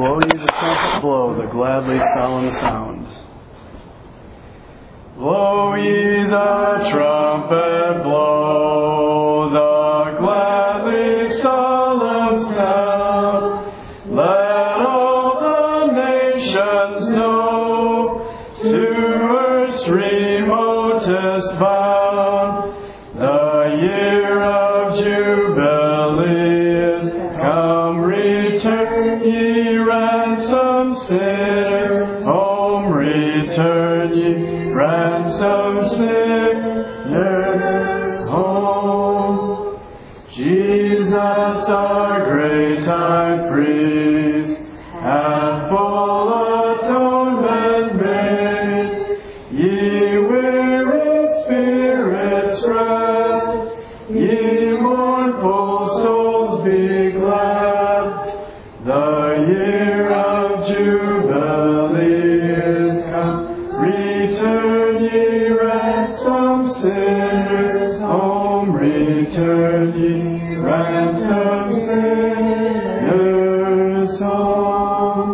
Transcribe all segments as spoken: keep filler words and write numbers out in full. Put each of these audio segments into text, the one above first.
Blow ye the trumpet, blow the gladly solemn sound. Blow ye the trumpet, blow the gladly solemn sound. Let all the nations know, to earth's remotest bound, the year of Jubilee is come. Return ye ransomed sinners home, return ye ransomed sinners home. Jesus, our great high priest, hath full atonement made. Ye weary spirits rest, ye mournful souls be glad. The year of Jubilee is come. Return ye ransomed sinners home, return ye ransomed sinners home.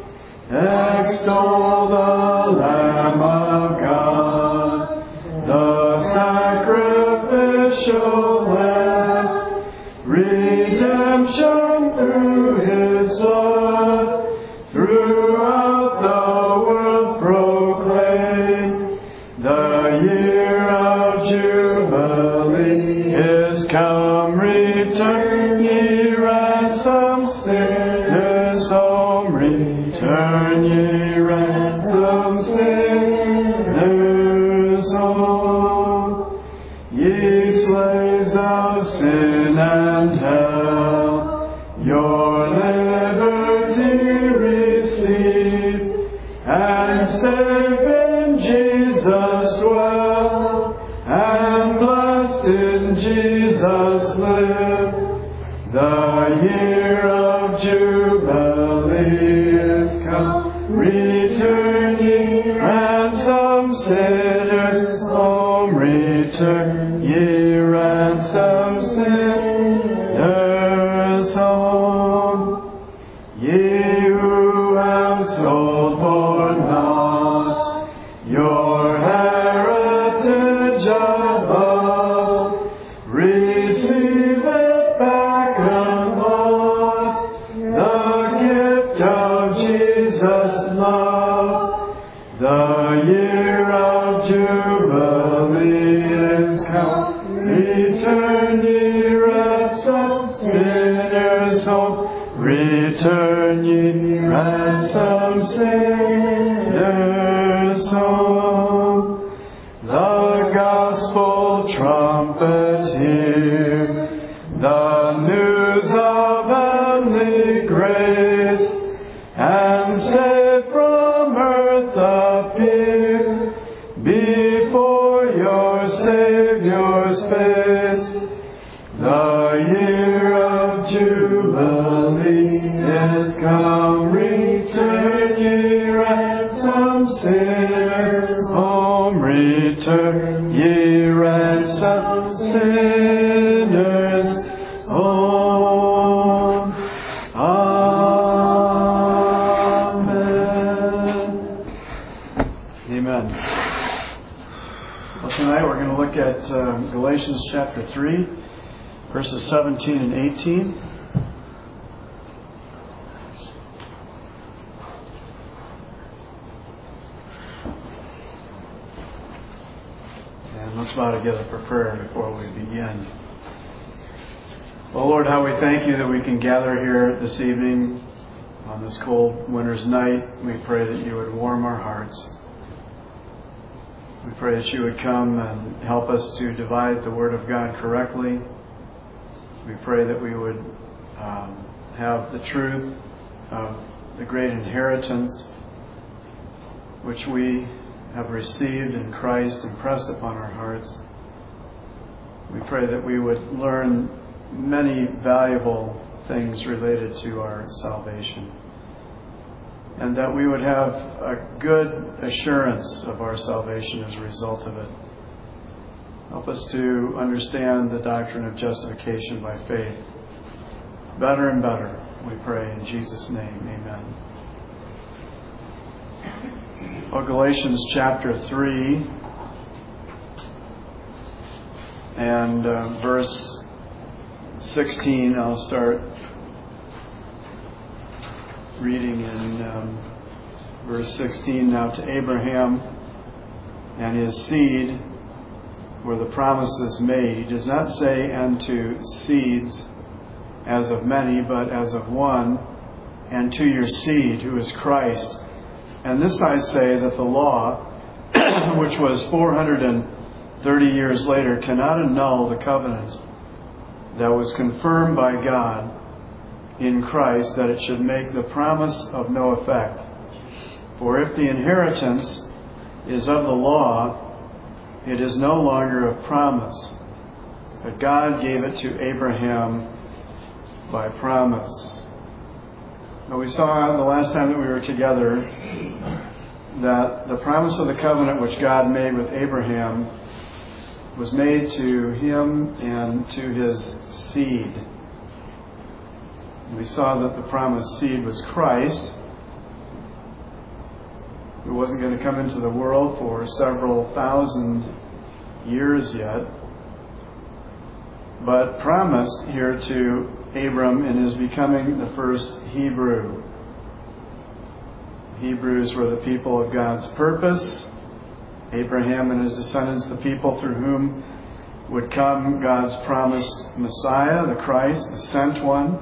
Extol the Lamb of God, the sacrificial Lamb, redemption through His blood, throughout the world proclaim. The year of Jubilee is come. Return ye ransomed sinners home, return ye ransomed sinners home. Ye slaves of sin and hell, your liberty receive, and safe in Jesus dwell, and blessed in Jesus live. The year of Jubilee is come. Return ye ransomed sinners home, return ye ransomed sinners home. Ye who have sold for naught your heritage above, receive it back unbought, the gift of Jesus' love. The year of Jubilee is come. Return ye ransomed sinners home, return ye ransomed sinners home. The gospel trumpet hear, the news of heavenly grace, and safe from earth appear before your Saviour's face. The year of Jubilee is come. Return ye ransomed sinners home, return ye ransomed sinners home. Amen. Amen. Well, tonight we're going to look at uh, Galatians chapter three, verses seventeen and eighteen. And let's bow together for prayer before we begin. Well, Lord, how we thank you that we can gather here this evening on this cold winter's night. We pray that you would warm our hearts. We pray that you would come and help us to divide the Word of God correctly. We pray that we would um, have the truth of the great inheritance which we have received in Christ impressed upon our hearts. We pray that we would learn many valuable things related to our salvation, and that we would have a good assurance of our salvation as a result of it. Help us to understand the doctrine of justification by faith better and better we pray in Jesus' name. Amen. Well, Galatians chapter three and uh, verse sixteen, I'll start reading in um, verse sixteen. Now to Abraham and his seed were the promises made. He does not say unto seeds as of many, but as of one, and to your seed, who is Christ. And this I say, that the law, which was four hundred thirty years later, cannot annul the covenant that was confirmed by God in Christ, that it should make the promise of no effect. For if the inheritance is of the law, it is no longer of promise, but God gave it to Abraham by promise. Now we saw the last time that we were together that the promise of the covenant which God made with Abraham was made to him and to his seed. We saw that the promised seed was Christ, who wasn't going to come into the world for several thousand years yet, but promised here to Abram in his becoming the first Hebrew. Hebrews were the people of God's purpose. Abraham and his descendants, the people through whom would come God's promised Messiah, the Christ, the sent one.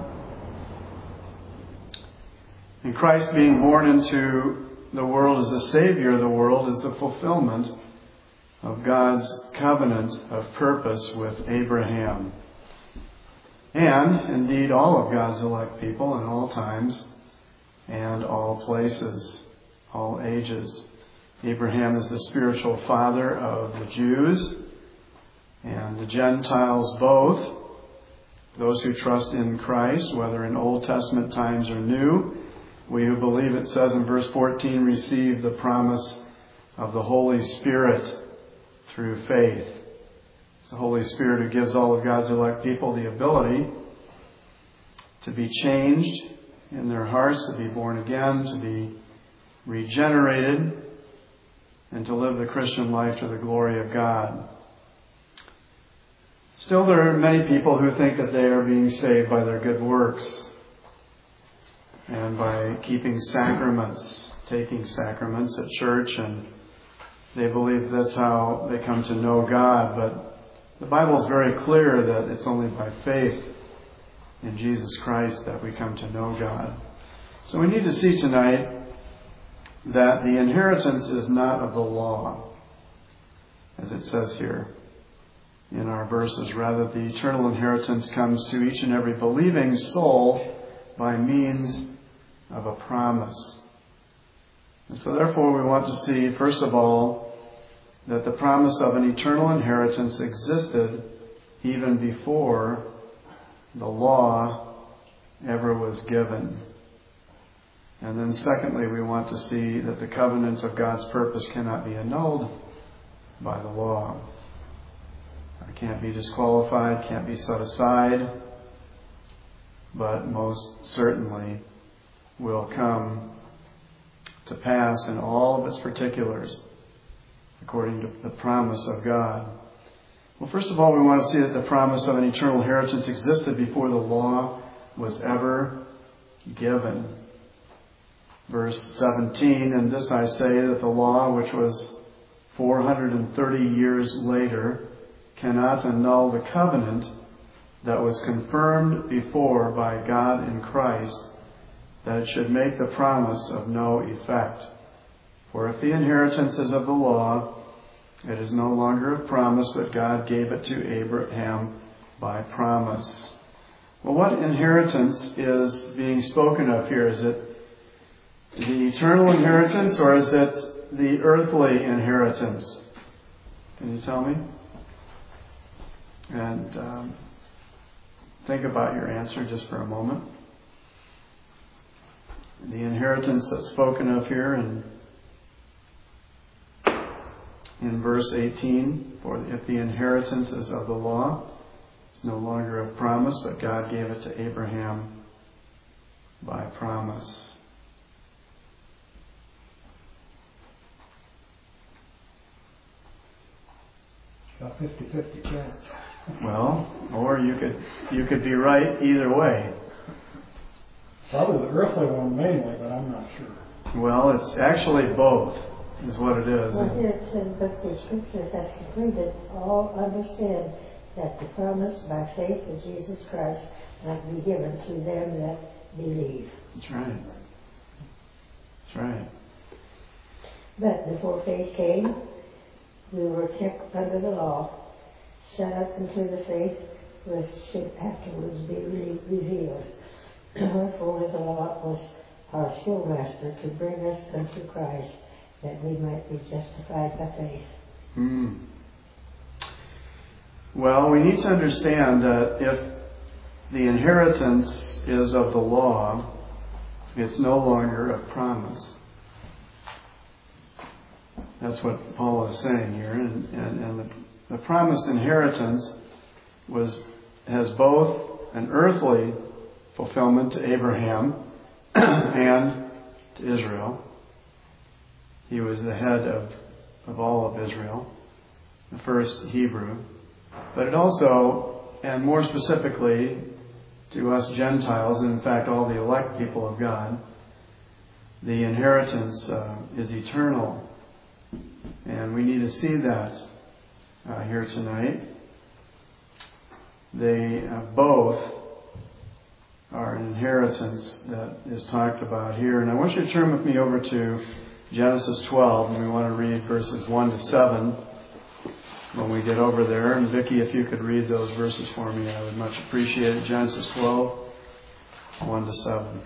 And Christ being born into the world as the Savior of the world is the fulfillment of God's covenant of purpose with Abraham. And, indeed, all of God's elect people in all times and all places, all ages. Abraham is the spiritual father of the Jews and the Gentiles both, those who trust in Christ, whether in Old Testament times or New. We who believe, it says in verse fourteen, receive the promise of the Holy Spirit through faith. It's the Holy Spirit who gives all of God's elect people the ability to be changed in their hearts, to be born again, to be regenerated, and to live the Christian life to the glory of God. Still, there are many people who think that they are being saved by their good works and by keeping sacraments, taking sacraments at church, and they believe that's how they come to know God. But the Bible is very clear that it's only by faith in Jesus Christ that we come to know God. So we need to see tonight that the inheritance is not of the law, as it says here in our verses. Rather, the eternal inheritance comes to each and every believing soul by means of a promise. And so therefore we want to see, first of all, that the promise of an eternal inheritance existed even before the law ever was given. And then secondly, we want to see that the covenant of God's purpose cannot be annulled by the law. It can't be disqualified, can't be set aside, but most certainly will come to pass in all of its particulars according to the promise of God. Well, first of all, we want to see that the promise of an eternal inheritance existed before the law was ever given. Verse seventeen, and this I say, that the law, which was four hundred thirty years later, cannot annul the covenant that was confirmed before by God in Christ, that it should make the promise of no effect. For if the inheritance is of the law, it is no longer of promise, but God gave it to Abraham by promise. Well, what inheritance is being spoken of here? Is it the eternal inheritance, or is it the earthly inheritance? Can you tell me? And um, think about your answer just for a moment. The inheritance that's spoken of here in in verse eighteen, for if the inheritance is of the law, it's no longer of promise, but God gave it to Abraham by promise. About fifty-fifty chance. Well, or you could you could be right either way. Probably the earthly one mainly, but I'm not sure. Well, it's actually both, is what it is. Well, here it says, but the scriptures have completed, all understand that the promise by faith in Jesus Christ might be given to them that believe. That's right. That's right. But before faith came, we were kept under the law, shut up into the faith which should afterwards be re- revealed. Wherefore the law was our schoolmaster to bring us unto Christ, that we might be justified by faith. Mm. Well, we need to understand that if the inheritance is of the law, it's no longer a promise. That's what Paul is saying here. And, and, and the, the promised inheritance was has both an earthly fulfillment to Abraham and to Israel. He was the head of, of all of Israel, the first Hebrew. But it also, and more specifically, to us Gentiles, and in fact all the elect people of God, the inheritance uh, is eternal. And we need to see that uh, here tonight. They uh, both are an inheritance that is talked about here. And I want you to turn with me over to Genesis twelve, and we want to read verses one to seven when we get over there. And Vicki, if you could read those verses for me, I would much appreciate it. Genesis twelve, one to seven.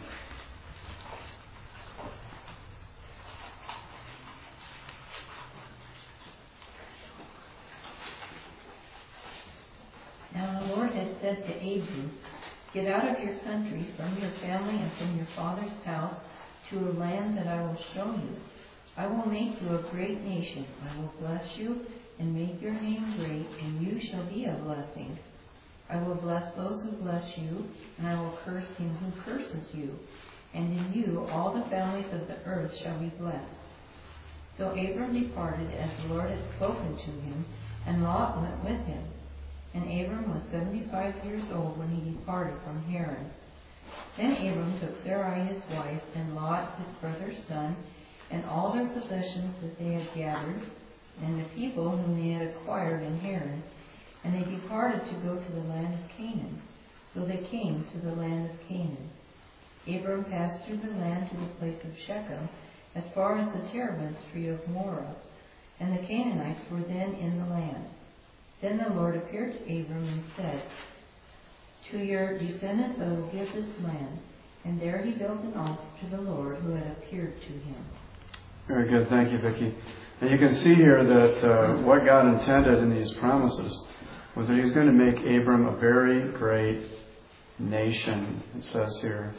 Now the Lord had said to Abram, "Get out of your country, from your family, and from your father's house, to a land that I will show you. I will make you a great nation. I will bless you and make your name great, and you shall be a blessing. I will bless those who bless you, and I will curse him who curses you. And in you all the families of the earth shall be blessed." So Abram departed as the Lord had spoken to him, and Lot went with him. And Abram was seventy-five years old when he departed from Haran. Then Abram took Sarai his wife, and Lot his brother's son, and all their possessions that they had gathered, and the people whom they had acquired in Haran, and they departed to go to the land of Canaan. So they came to the land of Canaan. Abram passed through the land to the place of Shechem, as far as the terebinth tree of Moreh, and the Canaanites were then in the land. Then the Lord appeared to Abram and said, "To your descendants I will give this land." And there he built an altar to the Lord who had appeared to him. Very good. Thank you, Vicki. And you can see here that uh, what God intended in these promises was that he was going to make Abram a very great nation, it says here.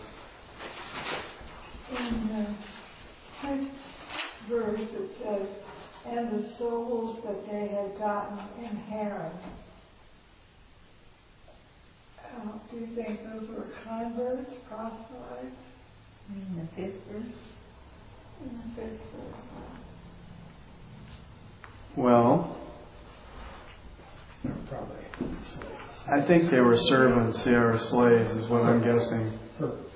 In the next verse it says, "And the souls that they had gotten in Haran." Uh, do you think those were converts, proselytes? In the fifth verse? In the fifth verse. Well, They're probably slaves. I think they were servants, yeah, or slaves, is what I'm guessing. Servants.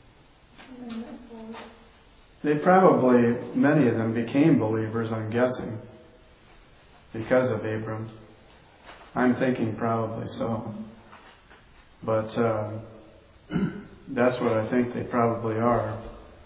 They probably, many of them became believers, I'm guessing, because of Abram. I'm thinking probably so. But uh, that's what I think they probably are.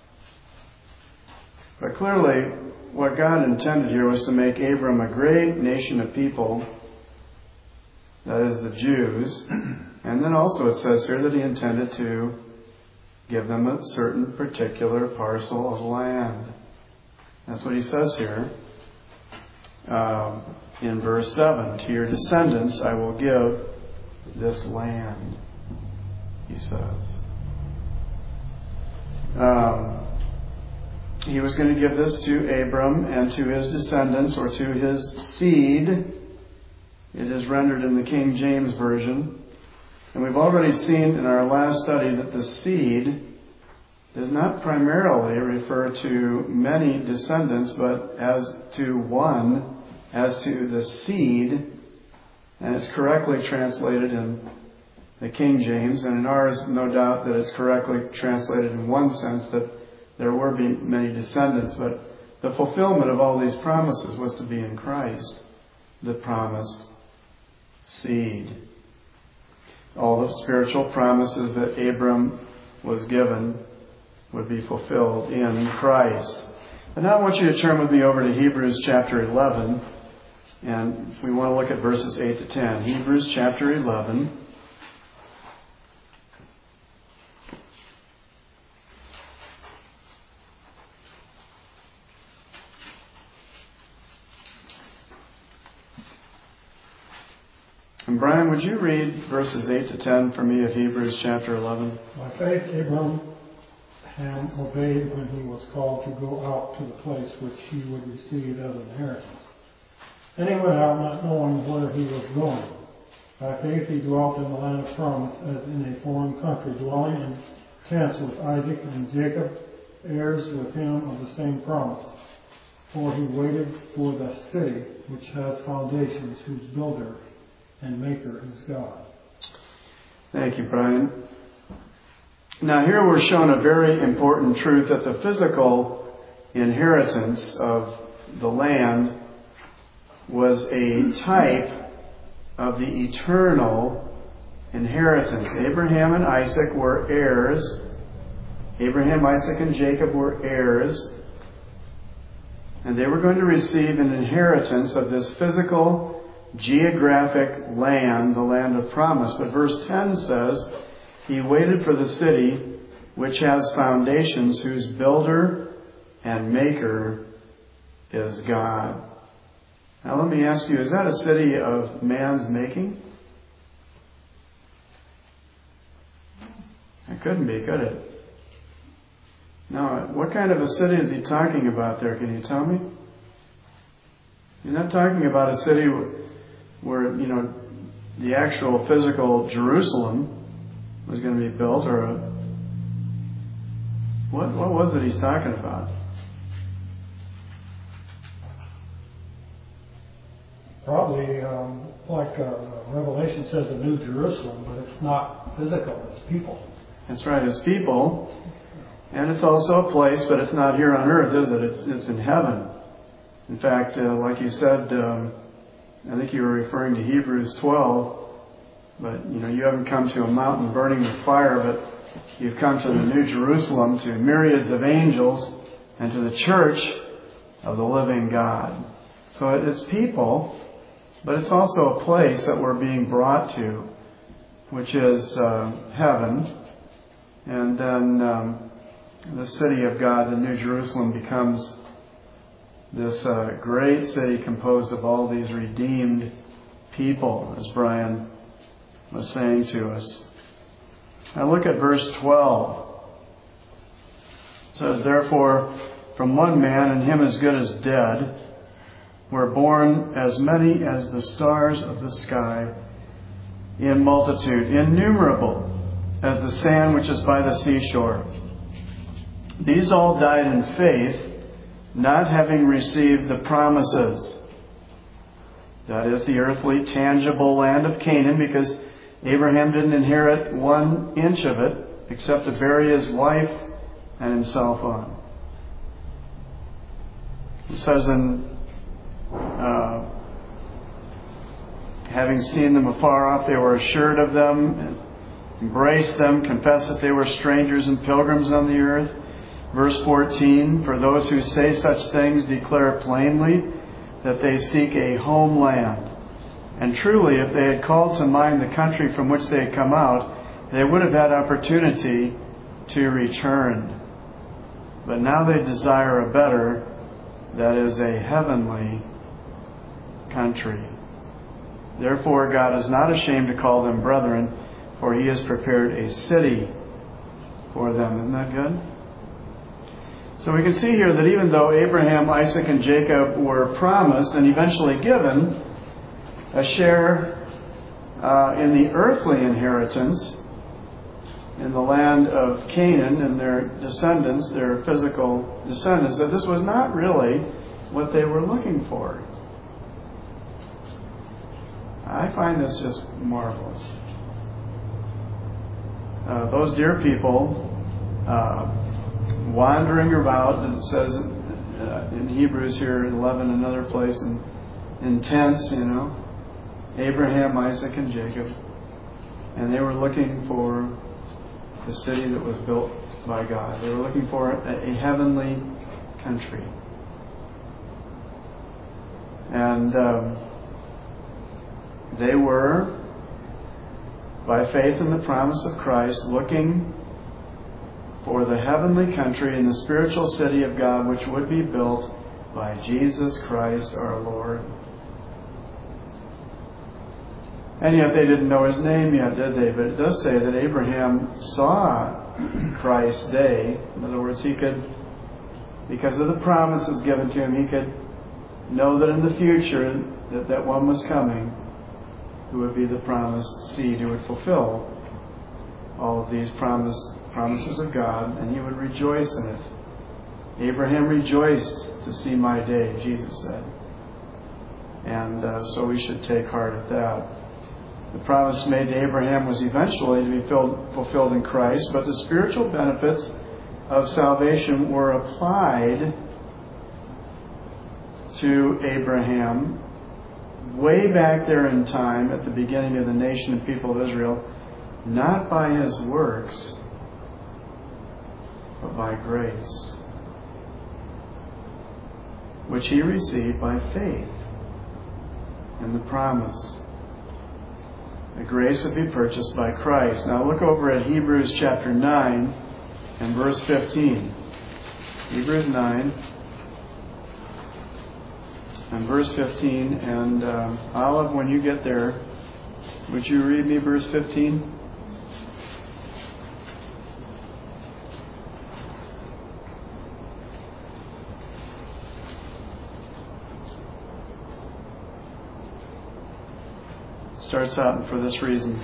But clearly, what God intended here was to make Abram a great nation of people, that is the Jews. And then also it says here that he intended to give them a certain particular parcel of land. That's what he says here um, in verse seven. "To your descendants I will give this land," he says. Um, he was going to give this to Abram and to his descendants, or to his seed. It is rendered in the King James Version. And we've already seen in our last study that the seed does not primarily refer to many descendants, but as to one, as to the seed, and it's correctly translated in the King James, and in ours, no doubt that it's correctly translated in one sense, that there were be many descendants, but the fulfillment of all these promises was to be in Christ, the promised seed. All the spiritual promises that Abram was given would be fulfilled in Christ. And now I want you to turn with me over to Hebrews chapter eleven, and we want to look at verses eight to ten. Hebrews chapter eleven. And Brian, would you read verses eight to ten for me of Hebrews chapter eleven? By faith, Abraham obeyed when he was called to go out to the place which he would receive as an inheritance. And he went out not knowing where he was going. By faith he dwelt in the land of promise as in a foreign country, dwelling in tents with Isaac and Jacob, heirs with him of the same promise. For he waited for the city which has foundations, whose builder and maker is God. Thank you, Brian. Now here we're shown a very important truth, that the physical inheritance of the land was a type of the eternal inheritance. Abraham and Isaac were heirs. Abraham, Isaac, and Jacob were heirs. And they were going to receive an inheritance of this physical geographic land, the land of promise. But verse ten says, he waited for the city which has foundations, whose builder and maker is God. Now let me ask you, is that a city of man's making? It couldn't be, could it? Now, what kind of a city is he talking about there? Can you tell me? He's not talking about a city where, you know, the actual physical Jerusalem was going to be built, or a, what what was it he's talking about? Probably, um, like uh, Revelation says, a New Jerusalem, but it's not physical, it's people. That's right, it's people. And it's also a place, but it's not here on earth, is it? It's, it's in heaven. In fact, uh, like you said, um, I think you were referring to Hebrews twelve, but you know, you haven't come to a mountain burning with fire, but you've come to the New Jerusalem, to myriads of angels, and to the church of the living God. So it's people, but it's also a place that we're being brought to, which is uh, heaven. And then um, the city of God, the New Jerusalem, becomes this uh, great city composed of all these redeemed people, as Brian was saying to us. Now look at verse twelve. It says, therefore, from one man, and him as good as dead, were born as many as the stars of the sky, in multitude, innumerable as the sand which is by the seashore. These all died in faith, not having received the promises. That is the earthly, tangible land of Canaan, because Abraham didn't inherit one inch of it, except to bury his wife and himself on. It says, in uh, having seen them afar off, they were assured of them, embraced them, confessed that they were strangers and pilgrims on the earth. Verse fourteen, for those who say such things declare plainly that they seek a homeland. And truly, if they had called to mind the country from which they had come out, they would have had opportunity to return. But now they desire a better, that is a heavenly country. Therefore, God is not ashamed to call them brethren, for He has prepared a city for them. Isn't that good? So we can see here that even though Abraham, Isaac, and Jacob were promised and eventually given a share uh, in the earthly inheritance, in the land of Canaan and their descendants, their physical descendants, that this was not really what they were looking for. I find this just marvelous. Uh, those dear people uh, wandering about, as it says uh, in Hebrews here in eleven, another place, in, in tents, you know, Abraham, Isaac, and Jacob. And they were looking for the city that was built by God. They were looking for a, a heavenly country. And um, they were, by faith in the promise of Christ, looking for the heavenly country and the spiritual city of God, which would be built by Jesus Christ our Lord. And yet they didn't know His name yet, did they? But it does say that Abraham saw Christ's day. In other words, he could, because of the promises given to him, he could know that in the future that that one was coming who would be the promised seed, who would fulfill all of these promise, promises of God, and he would rejoice in it. Abraham rejoiced to see my day, Jesus said. And uh, so we should take heart at that. The promise made to Abraham was eventually to be filled, fulfilled in Christ, but the spiritual benefits of salvation were applied to Abraham way back there in time at the beginning of the nation and people of Israel, not by his works, but by grace, which he received by faith in the promise. The grace would be purchased by Christ. Now look over at Hebrews chapter nine and verse fifteen. Hebrews nine and verse fifteen. And uh, Olive, when you get there, would you read me verse fifteen? Starts out for this reason.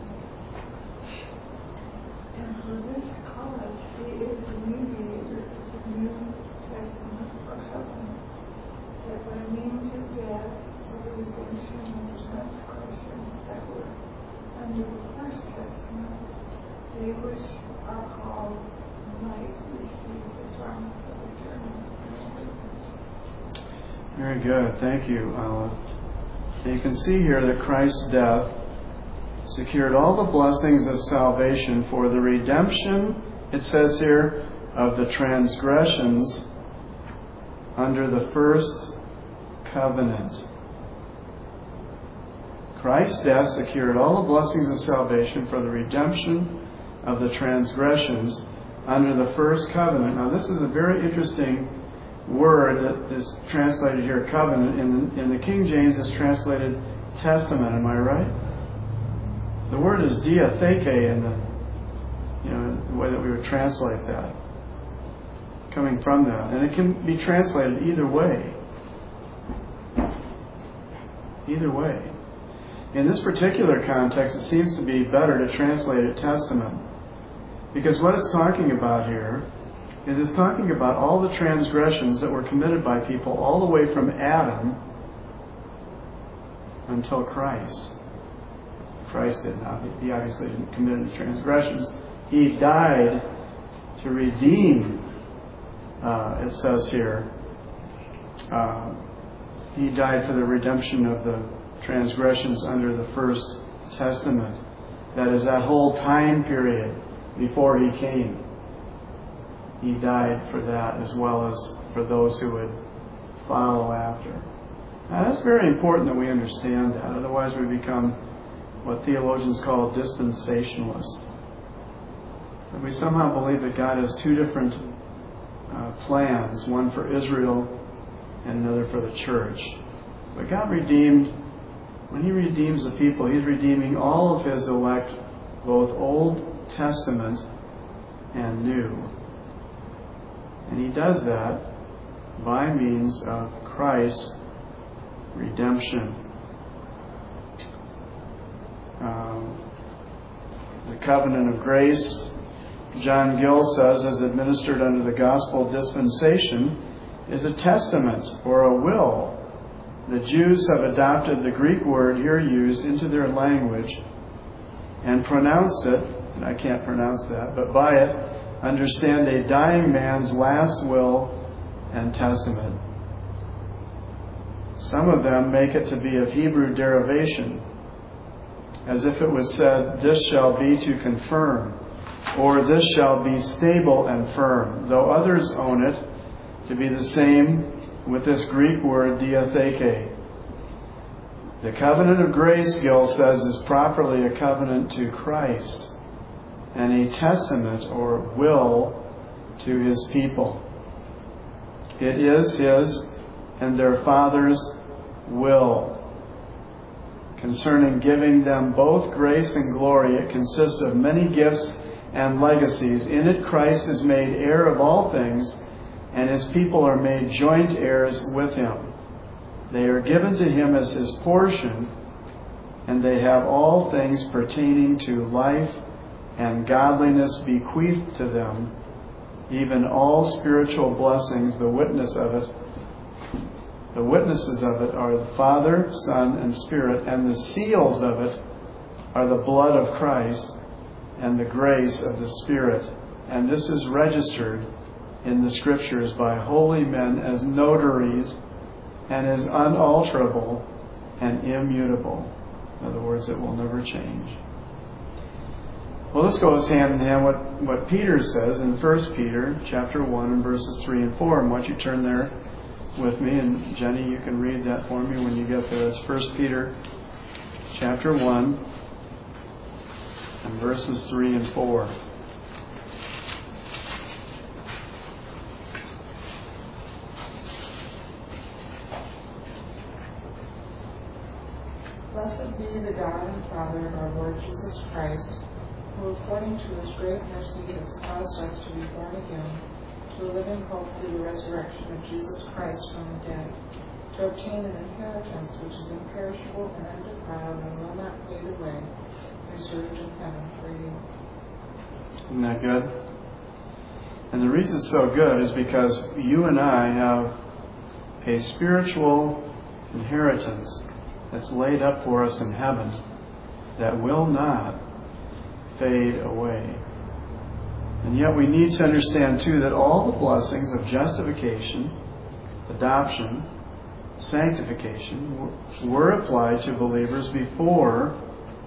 And for this cause he is the mediator of the New Testament covenant, that by means of death for the redemption of the transgressions that were under the first testament, they which are called might receive the promise of eternal inheritance. Very good. Thank you, Olive. And you can see here that Christ's death secured all the blessings of salvation for the redemption, it says here, of the transgressions under the first covenant. Christ's death secured all the blessings of salvation for the redemption of the transgressions under the first covenant. Now this is a very interesting word that is translated here, covenant. In the, in the King James is translated testament. Am I right? The word is diatheke in the, you know, the way that we would translate that, coming from that, and it can be translated either way. Either way. In this particular context, it seems to be better to translate it testament, because what it's talking about here is it's talking about all the transgressions that were committed by people all the way from Adam until Christ. Christ did not. He obviously didn't commit any transgressions. He died to redeem, uh, it says here, uh, He died for the redemption of the transgressions under the first testament. That is, that whole time period before He came. He died for that as well as for those who would follow after. Now, that's very important that we understand that. Otherwise we become what theologians call dispensationalists. That we somehow believe that God has two different uh, plans, one for Israel and another for the church. But God redeemed, when He redeems the people, He's redeeming all of His elect, both Old Testament and New. And He does that by means of Christ's redemption. Um, The covenant of grace, John Gill says, as administered under the gospel dispensation, is a testament or a will. The Jews have adopted the Greek word here used into their language and pronounce it, and I can't pronounce that, but by it understand a dying man's last will and testament. Some of them make it to be of Hebrew derivation, as if it was said, "This shall be to confirm," or "This shall be stable and firm," though others own it to be the same with this Greek word diatheke. The covenant of grace, Gill says, is properly a covenant to Christ and a testament or will to His people. It is His and their Father's will. Concerning giving them both grace and glory, it consists of many gifts and legacies. In it, Christ is made heir of all things, and His people are made joint heirs with Him. They are given to Him as His portion, and they have all things pertaining to life and godliness bequeathed to them, even all spiritual blessings. The witness of it, the witnesses of it are the Father, Son, and Spirit, and the seals of it are the blood of Christ and the grace of the Spirit. And this is registered in the Scriptures by holy men as notaries and is unalterable and immutable. In other words, it will never change. Well, this goes hand in hand with what Peter says in First Peter chapter one and verses three and four. And why don't you turn there with me, and Jenny, you can read that for me when you get there. It's First Peter chapter one and verses three and four. Blessed be the God and Father of our Lord Jesus Christ, who according to His great mercy has caused us to be born again to a living hope through the resurrection of Jesus Christ from the dead, to obtain an inheritance which is imperishable and undefiled and will not fade away, reserved in heaven for you. Isn't that good? And the reason it's so good is because you and I have a spiritual inheritance that's laid up for us in heaven that will not fade away. And yet we need to understand too that all the blessings of justification, adoption, sanctification were applied to believers before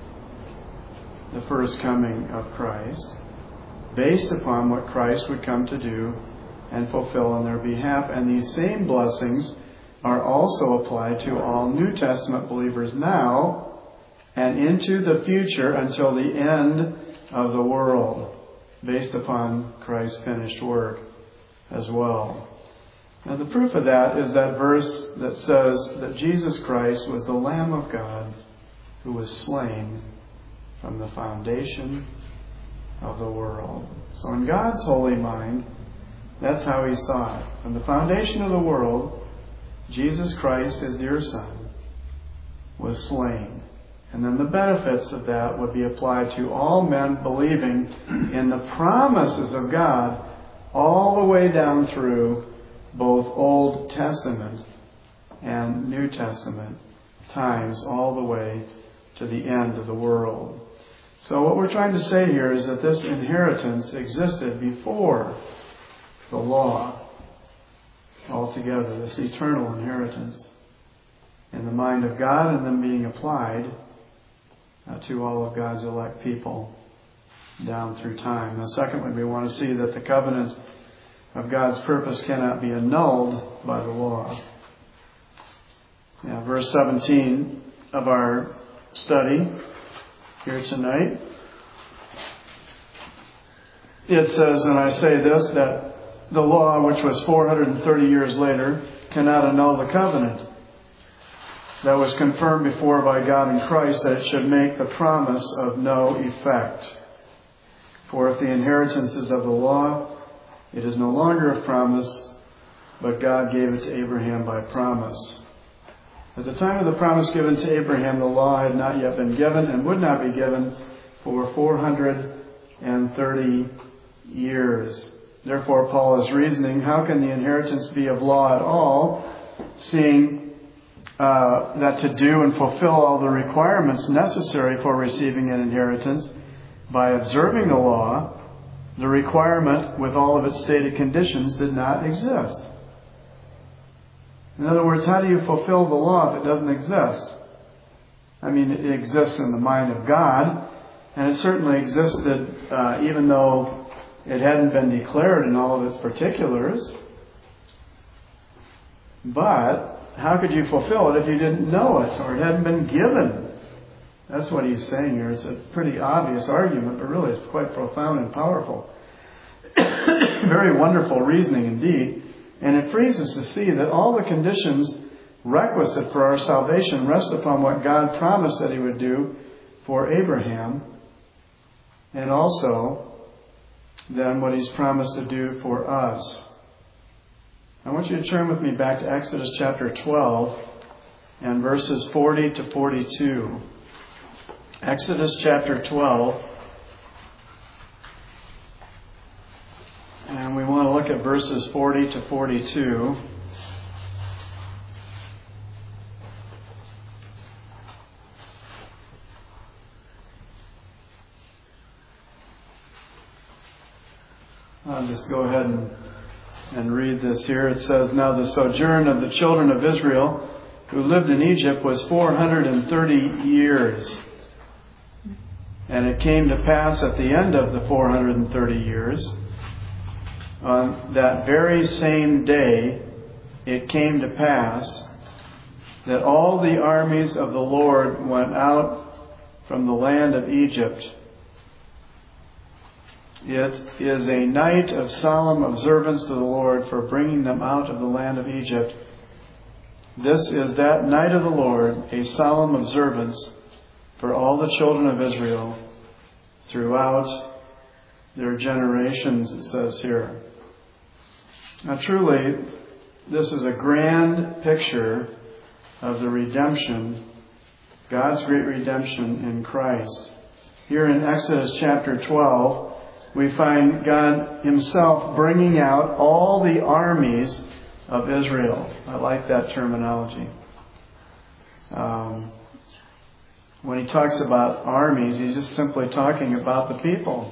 the first coming of Christ, based upon what Christ would come to do and fulfill on their behalf. And these same blessings are also applied to all New Testament believers now and into the future until the end of the world, based upon Christ's finished work as well. Now the proof of that is that verse that says that Jesus Christ was the Lamb of God who was slain from the foundation of the world. So in God's holy mind, that's how He saw it. From the foundation of the world, Jesus Christ, His dear Son, was slain. And then the benefits of that would be applied to all men believing in the promises of God all the way down through both Old Testament and New Testament times, all the way to the end of the world. So what we're trying to say here is that this inheritance existed before the law altogether, this eternal inheritance in the mind of God, and then being applied uh, to all of God's elect people down through time. Now, secondly, we want to see that the covenant of God's purpose cannot be annulled by the law. Now, verse seventeen of our study here tonight, it says, and I say this, that the law, which was four hundred thirty years later, cannot annul the covenant that was confirmed before by God in Christ, that it should make the promise of no effect. For if the inheritance is of the law, it is no longer of promise, but God gave it to Abraham by promise. At the time of the promise given to Abraham, the law had not yet been given and would not be given for four hundred thirty years. Therefore, Paul is reasoning, how can the inheritance be of law at all, seeing uh, that to do and fulfill all the requirements necessary for receiving an inheritance by observing the law, the requirement with all of its stated conditions did not exist. In other words, how do you fulfill the law if it doesn't exist? I mean, it exists in the mind of God, and it certainly existed uh, even though it hadn't been declared in all of its particulars. But how could you fulfill it if you didn't know it or it hadn't been given? That's what he's saying here. It's a pretty obvious argument, but really it's quite profound and powerful. Very wonderful reasoning indeed. And it frees us to see that all the conditions requisite for our salvation rest upon what God promised that He would do for Abraham, and also then what He's promised to do for us. I want you to turn with me back to Exodus chapter twelve and verses forty to forty-two. Exodus chapter twelve. And we want to look at verses forty to forty-two. I'll just go ahead and, and read this here. It says, Now the sojourn of the children of Israel who lived in Egypt was four hundred thirty years. And it came to pass at the end of the four hundred thirty years, on that very same day, it came to pass that all the armies of the Lord went out from the land of Egypt. It is a night of solemn observance to the Lord for bringing them out of the land of Egypt. This is that night of the Lord, a solemn observance for all the children of Israel throughout their generations, it says here. Now truly, this is a grand picture of the redemption, God's great redemption in Christ. Here in Exodus chapter twelve, we find God Himself bringing out all the armies of Israel. I like that terminology. Um, when He talks about armies, He's just simply talking about the people.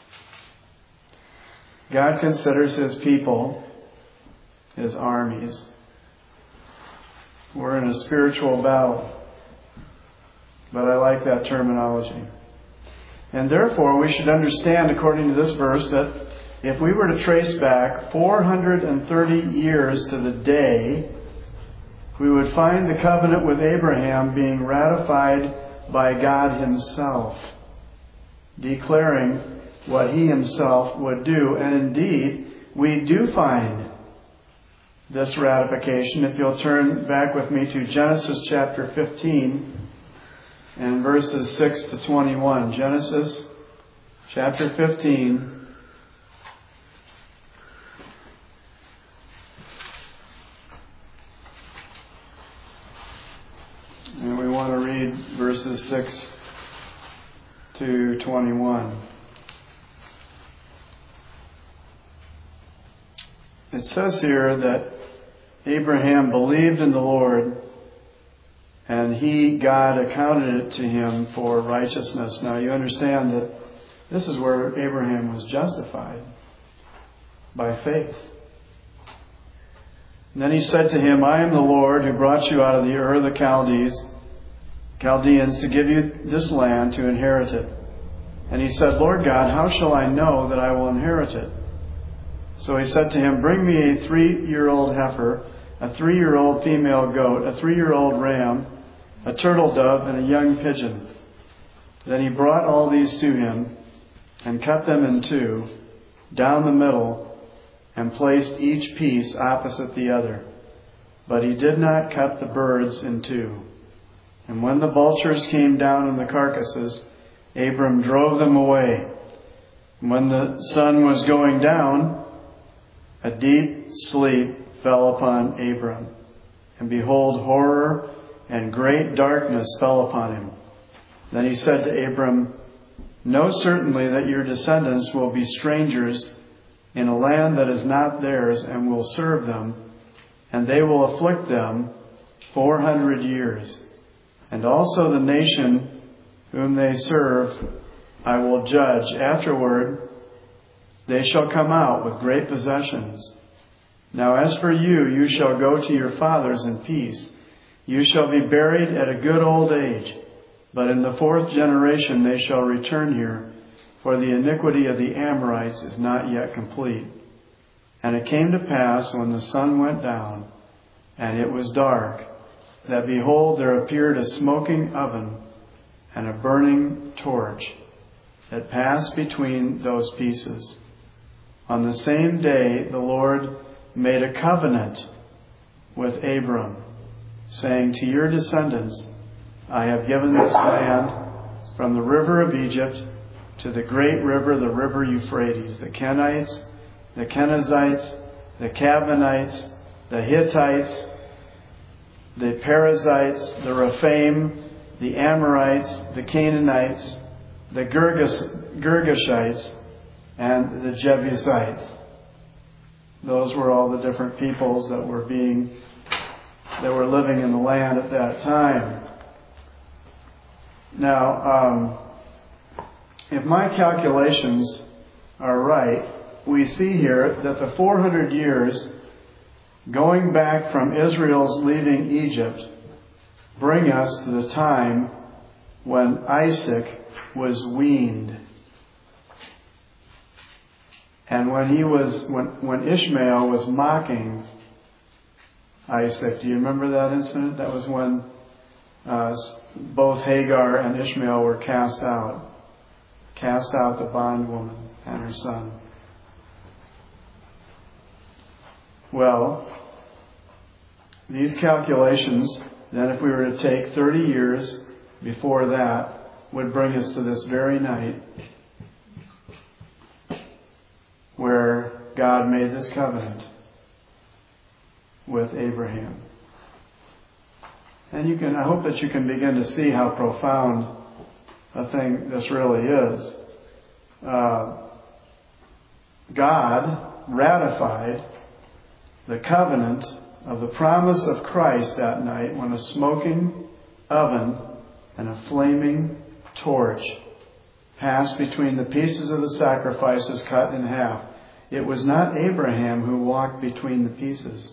God considers His people His armies. We're in a spiritual battle. But I like that terminology. And therefore, we should understand, according to this verse, that if we were to trace back four hundred thirty years to the day, we would find the covenant with Abraham being ratified by God Himself, declaring what He Himself would do. And indeed, we do find this ratification. If you'll turn back with me to Genesis chapter fifteen and verses six to twenty-one. Genesis chapter fifteen. And we want to read verses six to twenty-one. It says here that Abraham believed in the Lord, and he, God, accounted it to him for righteousness. Now you understand that this is where Abraham was justified, by faith. And then he said to him, I am the Lord who brought you out of the Ur of the Chaldees, Chaldeans, to give you this land to inherit it. And he said, Lord God, how shall I know that I will inherit it? So he said to him, bring me a three-year-old heifer, a three-year-old female goat, a three-year-old ram, a turtle dove, and a young pigeon. Then he brought all these to him and cut them in two, down the middle, and placed each piece opposite the other. But he did not cut the birds in two. And when the vultures came down on the carcasses, Abram drove them away. And when the sun was going down, a deep sleep fell upon Abram. And behold, horror and great darkness fell upon him. Then he said to Abram, Know certainly that your descendants will be strangers in a land that is not theirs, and will serve them, and they will afflict them four hundred years. And also the nation whom they serve I will judge. Afterward they shall come out with great possessions. Now as for you, you shall go to your fathers in peace. You shall be buried at a good old age. But in the fourth generation they shall return here, for the iniquity of the Amorites is not yet complete. And it came to pass, when the sun went down, and it was dark, that behold, there appeared a smoking oven and a burning torch that passed between those pieces. On the same day the Lord made a covenant with Abram, saying, to your descendants I have given this land from the river of Egypt to the great river, the river Euphrates, the Kenites, the Kenizzites, the Cadmonites, the Hittites, the Perizzites, the Rephaim, the Amorites, the Canaanites, the Girgash, Girgashites, and the Jebusites. Those were all the different peoples that were being, that were living in the land at that time. Now, um, if my calculations are right, we see here that the four hundred years going back from Israel's leaving Egypt bring us to the time when Isaac was weaned. And when he was, when, when Ishmael was mocking Isaac, do you remember that incident? That was when uh, both Hagar and Ishmael were cast out. Cast out the bondwoman and her son. Well, these calculations, then if we were to take thirty years before that, would bring us to this very night where God made this covenant with Abraham. And you can, I hope that you can begin to see how profound a thing this really is. Uh, God ratified the covenant of the promise of Christ that night when a smoking oven and a flaming torch passed between the pieces of the sacrifices cut in half. It was not Abraham who walked between the pieces,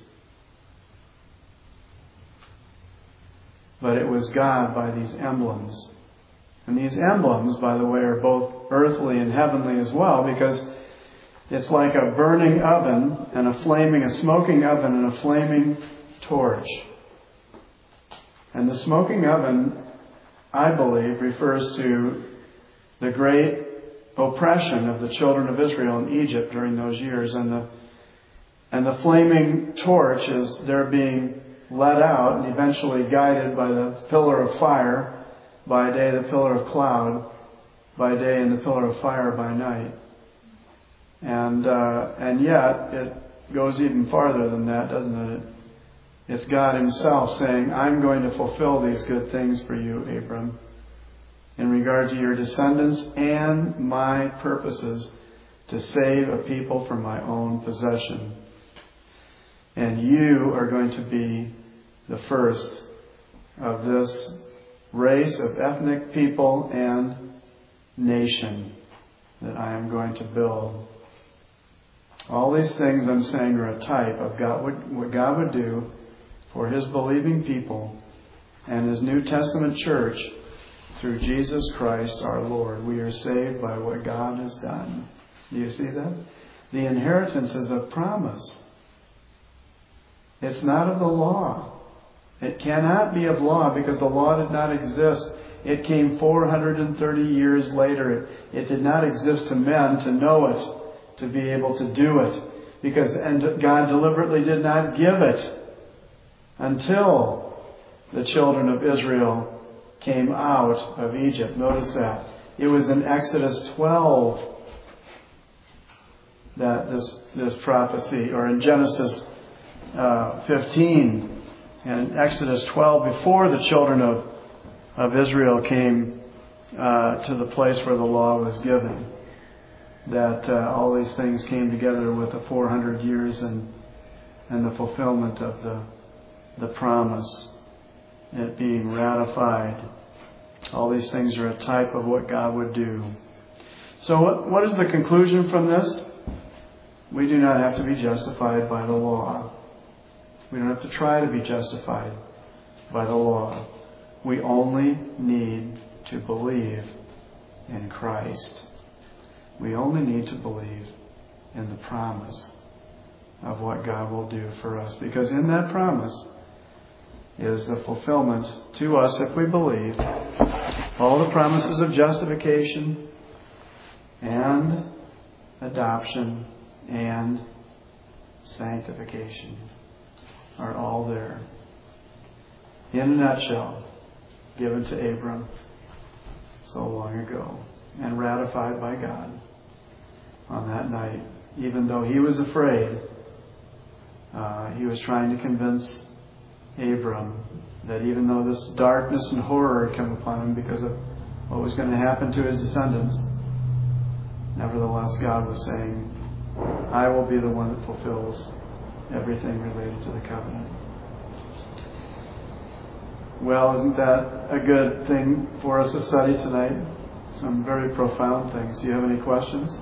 but it was God by these emblems. And these emblems, by the way, are both earthly and heavenly as well, because it's like a burning oven and a flaming, a smoking oven and a flaming torch. And the smoking oven, I believe, refers to the great oppression of the children of Israel in Egypt during those years. And the, and the flaming torch is they're being led out and eventually guided by the pillar of fire by day, the pillar of cloud by day, and the pillar of fire by night. And uh, and yet it goes even farther than that, doesn't it? It's God Himself saying, I'm going to fulfill these good things for you, Abram, in regard to your descendants and my purposes to save a people for my own possession. And you are going to be the first of this race of ethnic people and nation that I am going to build. All these things I'm saying are a type of God, what God would do for His believing people and His New Testament church through Jesus Christ our Lord. We are saved by what God has done. Do you see that? The inheritance is a promise. It's not of the law. It cannot be of law because the law did not exist. It came four hundred thirty years later. It, it did not exist to men to know it, to be able to do it. Because and God deliberately did not give it until the children of Israel came out of Egypt. Notice that. It was in Exodus twelve that this, this prophecy, or in Genesis uh, fifteen, and Exodus twelve, before the children of, of Israel came uh, to the place where the law was given. That uh, all these things came together with the four hundred years and and the fulfillment of the the promise, it being ratified. All these things are a type of what God would do. So what, what is the conclusion from this? We do not have to be justified by the law. We don't have to try to be justified by the law. We only need to believe in Christ. We only need to believe in the promise of what God will do for us. Because in that promise is the fulfillment to us, if we believe, all the promises of justification and adoption and sanctification are all there. In a nutshell, given to Abram so long ago and ratified by God on that night. Even though he was afraid, uh, he was trying to convince Abram that even though this darkness and horror had come upon him because of what was going to happen to his descendants, nevertheless God was saying, I will be the one that fulfills everything related to the covenant. Well, isn't that a good thing for us to study tonight? Some very profound things. Do you have any questions?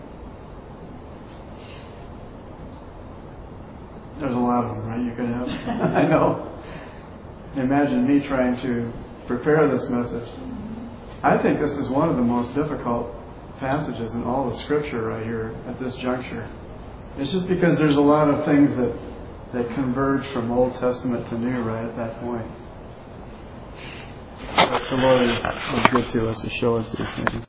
There's a lot of them, right? You could have. I know. Imagine me trying to prepare this message. I think this is one of the most difficult passages in all of Scripture right here at this juncture. It's just because there's a lot of things that, that converge from Old Testament to New right at that point. But the Lord is, is good to us to show us these things.